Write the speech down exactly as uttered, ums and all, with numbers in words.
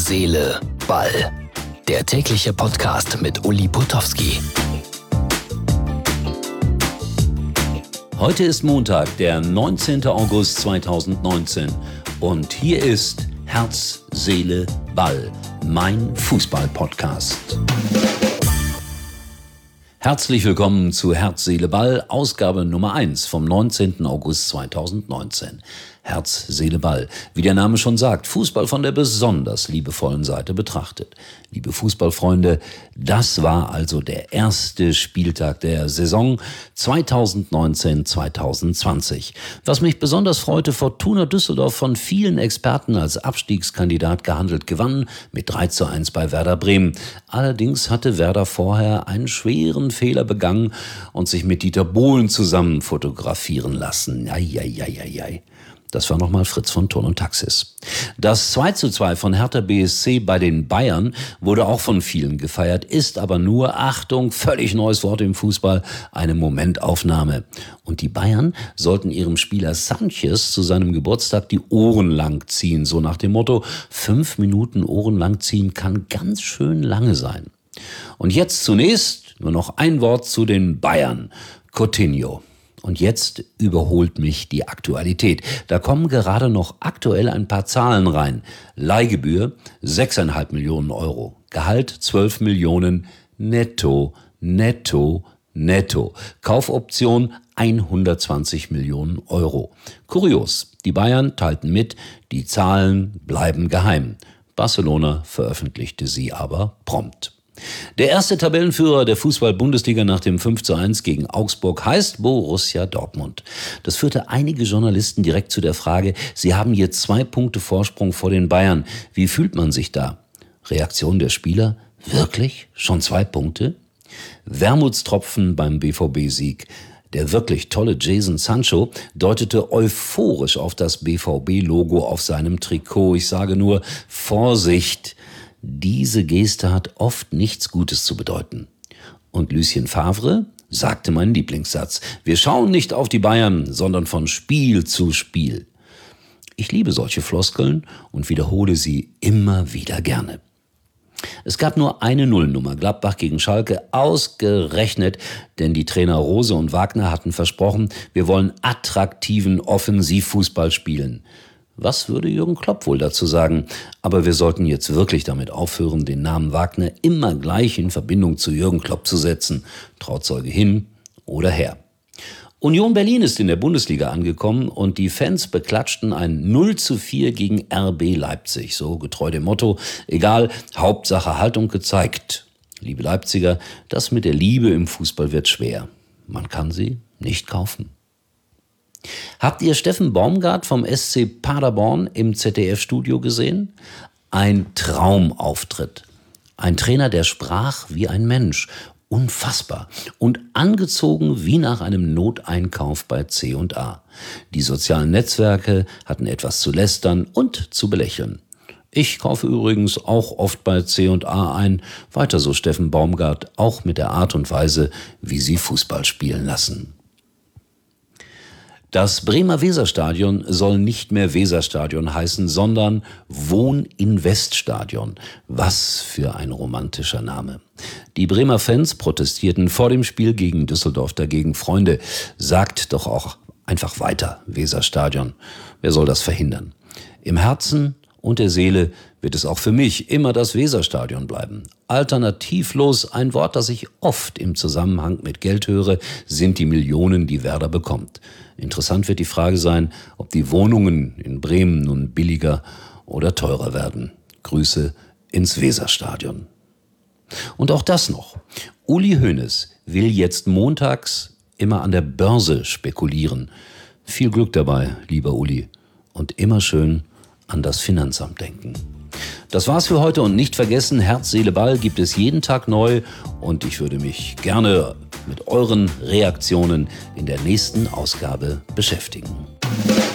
Seele, Ball. Der tägliche Podcast mit Uli Putowski. Heute ist Montag, der neunzehnten August zweitausendneunzehn und hier ist Herz, Seele, Ball, mein Fußball-Podcast. Herzlich willkommen zu Herz, Seele, Ball, Ausgabe Nummer eins vom neunzehnten August zweitausendneunzehn. Herz, Seele, Ball. Wie der Name schon sagt, Fußball von der besonders liebevollen Seite betrachtet. Liebe Fußballfreunde, das war also der erste Spieltag der Saison zweitausendneunzehn zweitausendzwanzig. Was mich besonders freute, Fortuna Düsseldorf, von vielen Experten als Abstiegskandidat gehandelt, gewann mit drei zu eins bei Werder Bremen. Allerdings hatte Werder vorher einen schweren Fehler begangen und sich mit Dieter Bohlen zusammen fotografieren lassen. Eieieiei. Das war nochmal Fritz von Ton und Taxis. Das zwei zu zwei von Hertha B S C bei den Bayern wurde auch von vielen gefeiert, ist aber nur, Achtung, völlig neues Wort im Fußball, eine Momentaufnahme. Und die Bayern sollten ihrem Spieler Sanchez zu seinem Geburtstag die Ohren lang ziehen, so nach dem Motto, fünf Minuten Ohren lang ziehen kann ganz schön lange sein. Und jetzt zunächst nur noch ein Wort zu den Bayern. Coutinho. Und jetzt überholt mich die Aktualität. Da kommen gerade noch aktuell ein paar Zahlen rein. Leihgebühr sechs Komma fünf Millionen Euro. Gehalt zwölf Millionen netto, netto, netto. Kaufoption hundertzwanzig Millionen Euro. Kurios, die Bayern teilten mit, die Zahlen bleiben geheim. Barcelona veröffentlichte sie aber prompt. Der erste Tabellenführer der Fußball-Bundesliga nach dem fünf zu eins gegen Augsburg heißt Borussia Dortmund. Das führte einige Journalisten direkt zu der Frage, sie haben jetzt zwei Punkte Vorsprung vor den Bayern. Wie fühlt man sich da? Reaktion der Spieler? Wirklich? Schon zwei Punkte? Wermutstropfen beim B V B-Sieg. Der wirklich tolle Jadon Sancho deutete euphorisch auf das B V B-Logo auf seinem Trikot. Ich sage nur, Vorsicht! Diese Geste hat oft nichts Gutes zu bedeuten. Und Lucien Favre sagte meinen Lieblingssatz: Wir schauen nicht auf die Bayern, sondern von Spiel zu Spiel. Ich liebe solche Floskeln und wiederhole sie immer wieder gerne. Es gab nur eine Nullnummer, Gladbach gegen Schalke, ausgerechnet, denn die Trainer Rose und Wagner hatten versprochen, wir wollen attraktiven Offensivfußball spielen. Was würde Jürgen Klopp wohl dazu sagen? Aber wir sollten jetzt wirklich damit aufhören, den Namen Wagner immer gleich in Verbindung zu Jürgen Klopp zu setzen. Trauzeuge hin oder her. Union Berlin ist in der Bundesliga angekommen und die Fans beklatschten ein null zu vier gegen R B Leipzig. So getreu dem Motto, egal, Hauptsache Haltung gezeigt. Liebe Leipziger, das mit der Liebe im Fußball wird schwer. Man kann sie nicht kaufen. Habt ihr Steffen Baumgart vom S C Paderborn im Z D F-Studio gesehen? Ein Traumauftritt. Ein Trainer, der sprach wie ein Mensch. Unfassbar. Und angezogen wie nach einem Noteinkauf bei C und A. Die sozialen Netzwerke hatten etwas zu lästern und zu belächeln. Ich kaufe übrigens auch oft bei C und A ein. Weiter so Steffen Baumgart, auch mit der Art und Weise, wie sie Fußball spielen lassen. Das Bremer Weserstadion soll nicht mehr Weserstadion heißen, sondern Wohninveststadion. Was für ein romantischer Name. Die Bremer Fans protestierten vor dem Spiel gegen Düsseldorf dagegen. Freunde, sagt doch auch einfach weiter Weserstadion. Wer soll das verhindern? Im Herzen und der Seele wird es auch für mich immer das Weserstadion bleiben. Alternativlos, ein Wort, das ich oft im Zusammenhang mit Geld höre, sind die Millionen, die Werder bekommt. Interessant wird die Frage sein, ob die Wohnungen in Bremen nun billiger oder teurer werden. Grüße ins Weserstadion. Und auch das noch. Uli Hoeneß will jetzt montags immer an der Börse spekulieren. Viel Glück dabei, lieber Uli. Und immer schön an das Finanzamt denken. Das war's für heute und nicht vergessen, Herz, Seele, Ball gibt es jeden Tag neu und ich würde mich gerne mit euren Reaktionen in der nächsten Ausgabe beschäftigen.